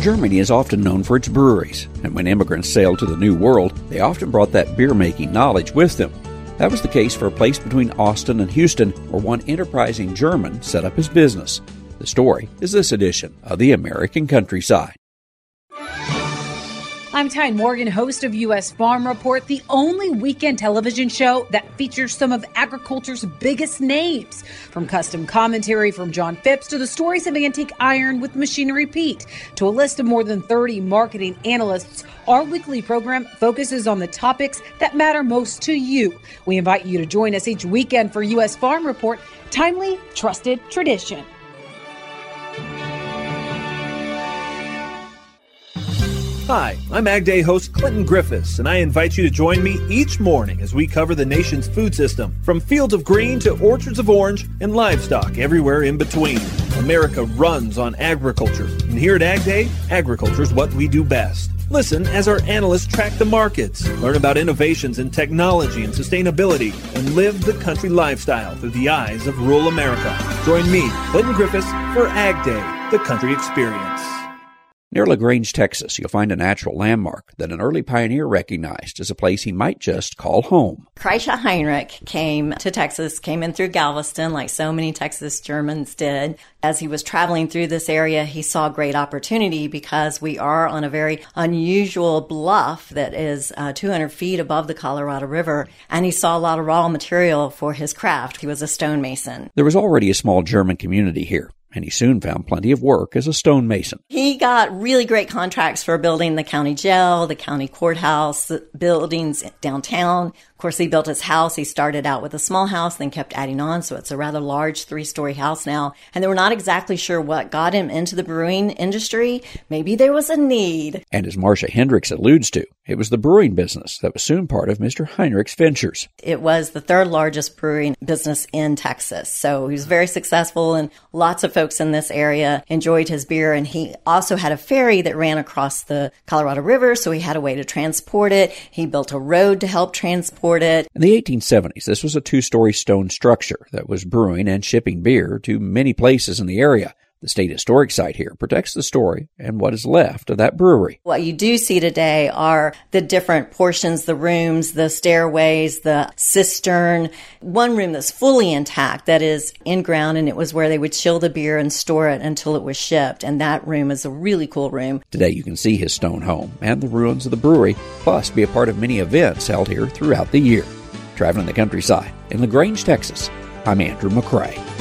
Germany is often known for its breweries, and when immigrants sailed to the New World, they often brought that beer-making knowledge with them. That was the case for a place between Austin and Houston, where one enterprising German set up his business. The story is this edition of The American Countryside. I'm Tyne Morgan, host of U.S. Farm Report, the only weekend television show that features some of agriculture's biggest names. From custom commentary from John Phipps to the stories of antique iron with Machinery Pete to a list of more than 30 marketing analysts, our weekly program focuses on the topics that matter most to you. We invite you to join us each weekend for U.S. Farm Report, timely, trusted tradition. Hi, I'm Ag Day host Clinton Griffiths, and I invite you to join me each morning as we cover the nation's food system, from fields of green to orchards of orange and livestock everywhere in between. America runs on agriculture, and here at Ag Day, agriculture is what we do best. Listen as our analysts track the markets, learn about innovations in technology and sustainability, and live the country lifestyle through the eyes of rural America. Join me, Clinton Griffiths, for Ag Day, the country experience. Near LaGrange, Texas, you'll find a natural landmark that an early pioneer recognized as a place he might just call home. Kreischer Heinrich came to Texas, came in through Galveston like so many Texas Germans did. As he was traveling through this area, he saw great opportunity because we are on a very unusual bluff that is 200 feet above the Colorado River, and he saw a lot of raw material for his craft. He was a stonemason. There was already a small German community here, and he soon found plenty of work as a stonemason. He got really great contracts for building the county jail, the county courthouse, the buildings downtown. Of course, he built his house. He started out with a small house, then kept adding on, so it's a rather large 3-story house now. And they were not exactly sure what got him into the brewing industry. Maybe there was a need. And as Marcia Hendricks alludes to, it was the brewing business that was soon part of Mr. Heinrich's ventures. It was the third largest brewing business in Texas. So he was very successful, and lots of folks in this area enjoyed his beer. And he also had a ferry that ran across the Colorado River, so he had a way to transport it. He built a road to help transport it. In the 1870s, this was a 2-story stone structure that was brewing and shipping beer to many places in the area. The state historic site here protects the story and what is left of that brewery. What you do see today are the different portions, the rooms, the stairways, the cistern. One room that's fully intact, that is in ground, and it was where they would chill the beer and store it until it was shipped. And that room is a really cool room. Today you can see his stone home and the ruins of the brewery, plus be a part of many events held here throughout the year. Traveling the countryside in LaGrange, Texas, I'm Andrew McCrae.